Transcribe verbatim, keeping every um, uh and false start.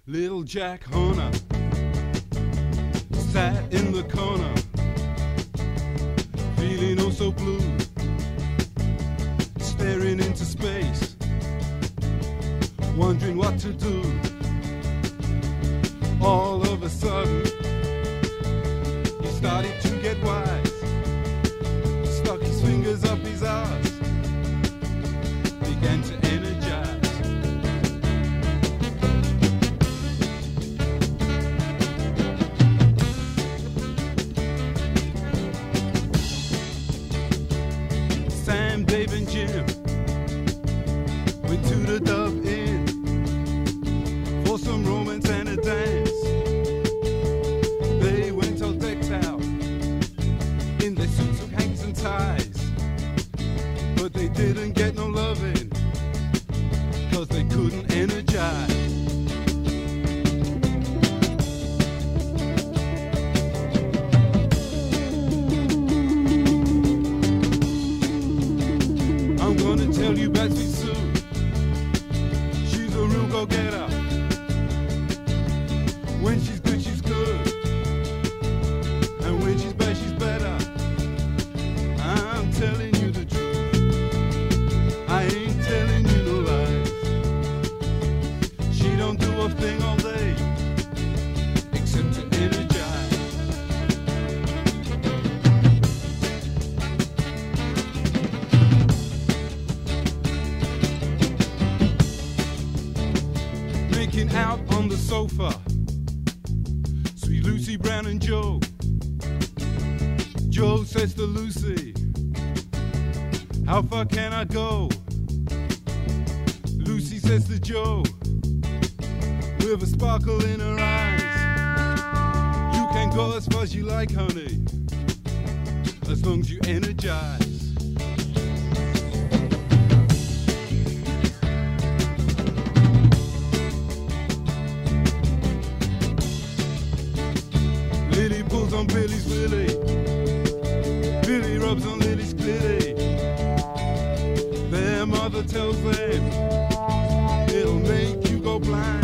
Little Jack Horner sat in the corner, feeling oh so blue, staring into space, wondering what to do. All of a sudden, he started to get wise, stuck his fingers up his arse, began to energize. Sam, Dave and Jim went to the Dove Inn for some romance and a dance. They went all decked out in their suits of hanks and ties, but they didn't get no loving, cause they couldn't energize. I'm gonna tell you about Sweet Sue. She's a real go-getter. When she's good, she's good, and when she's bad, she's better. I'm telling you the truth, I ain't telling you no lies. She don't do a thing all day except to energize. Making out on the sofa, sweet Lucy, Brown and Joe. Joe says to Lucy, how far can I go? Lucy says to Joe, with a sparkle in her eyes, you can go as far as you like, honey, as long as you energize. Lily pulls on Billy's willy, Billy rubs on Lily's clitty. Their mother tells them it'll make you go blind.